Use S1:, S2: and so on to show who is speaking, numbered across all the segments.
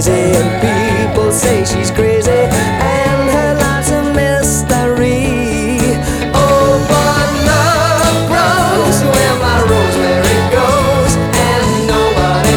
S1: lazy, and people say she's crazy, and her life's a mystery. Oh, but love grows where my rosemary goes, and nobody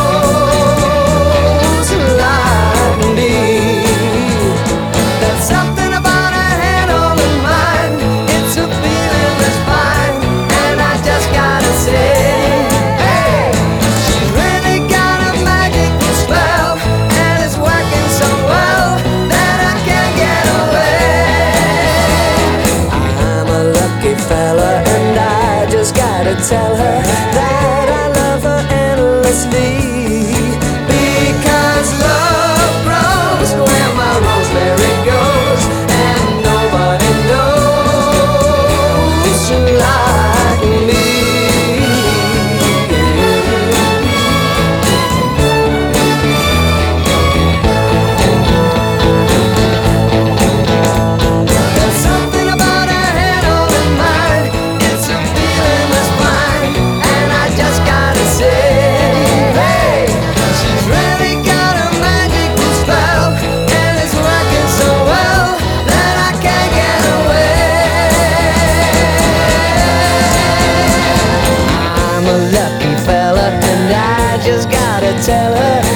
S1: knows like me. There's something about her head on her mind. It's a feeling that's fine, and I just gotta say, hey, she's really got a magical spell, and it's working so well that I can't get away. I'm a lucky fella, and I just gotta tell her that I love her endlessly. Because love grows where my rosemary goes, and nobody knows like me. There's something about her head on her mind. It's a feeling that's fine, and I just gotta say, hey, she's really got a magical spell, and it's working so well that I can't get away. I'm a lucky fella, and I just gotta tell her